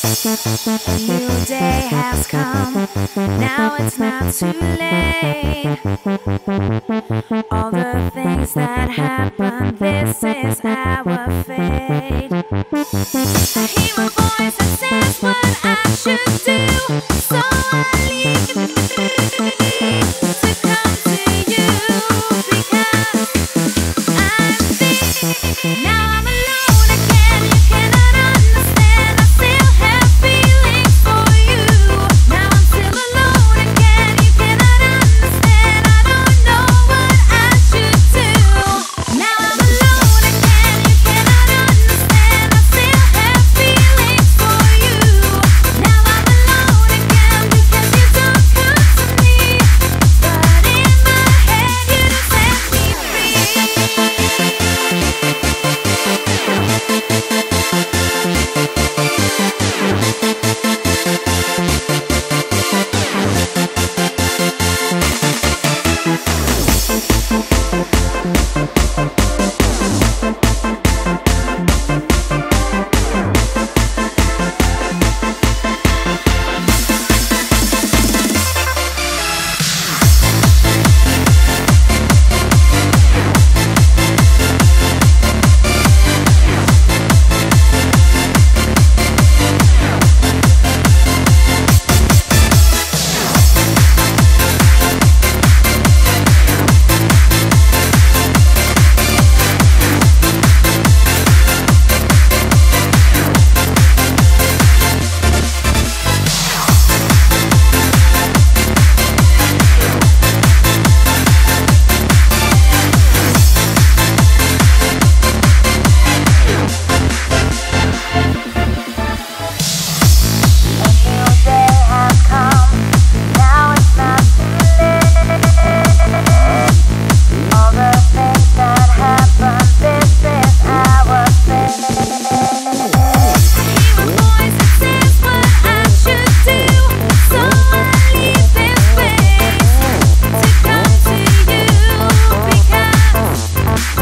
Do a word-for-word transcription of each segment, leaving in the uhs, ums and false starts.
New day has come, now it's not too late. All the things that happen, this is our fate. I hear a voice that says what I should do, so I leave to come to you, because I think now I'm alone again. You cannot understand, I still have feelings for you. Now I'm still alone again. You cannot understand, I don't know what I should do. Now I'm alone again. You cannot understand, I still have feelings for you. Now I'm alone again because you don't come to me, but in my head you just set me free.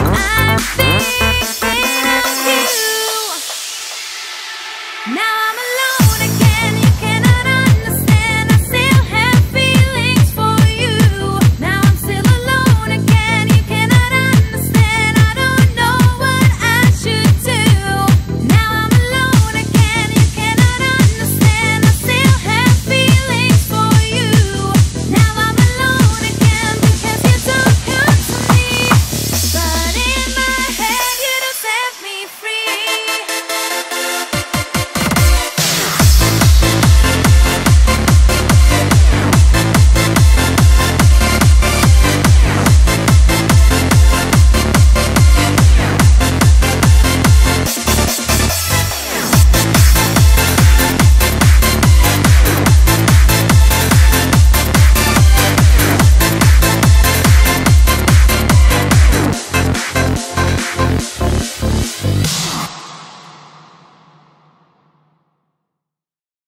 Now I'm alone.